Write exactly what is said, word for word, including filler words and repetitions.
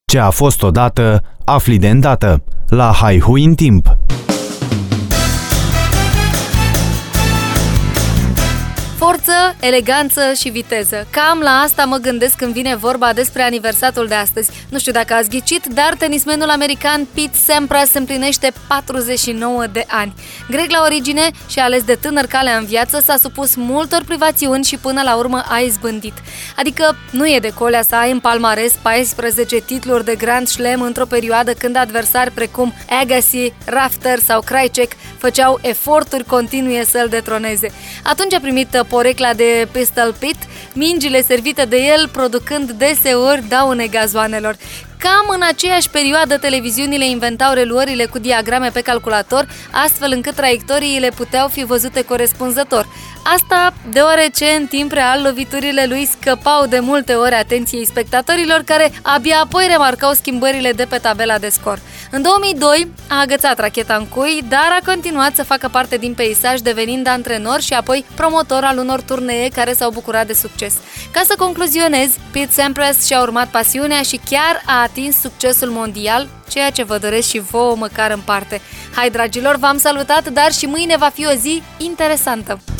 Ce a fost odată, afli de îndată, la Haihui în timp. Forță, eleganță și viteză. Cam la asta mă gândesc când vine vorba despre aniversatul de astăzi. Nu știu dacă ați ghicit, dar tenismenul american Pete Sampras împlinește patruzeci și nouă de ani. Grec la origine și ales de tânăr calea în viață, s-a supus multor privațiuni și până la urmă a izbândit. Adică nu e de colea să ai în palmares paisprezece titluri de Grand Slam într-o perioadă când adversari precum Agassi, Rafter sau Krajicek făceau eforturi continue să-l detroneze. Atunci a primit porecla de Pistol Pete, mingile servite de el producând deseori daune gazoanelor. Cam în aceeași perioadă, televiziunile inventau reluările cu diagrame pe calculator, astfel încât traiectoriile puteau fi văzute corespunzător. Asta deoarece în timp real loviturile lui scăpau de multe ori atenției spectatorilor, care abia apoi remarcau schimbările de pe tabela de scor. În două mii doi a agățat racheta în cui, dar a continuat să facă parte din peisaj, devenind antrenor și apoi promotor al unor turnee care s-au bucurat de succes. Ca să concluzionez, Pete Sampras și-a urmat pasiunea și chiar a atins succesul mondial, ceea ce vă doresc și vouă măcar în parte. Hai, dragilor, v-am salutat, dar și mâine va fi o zi interesantă!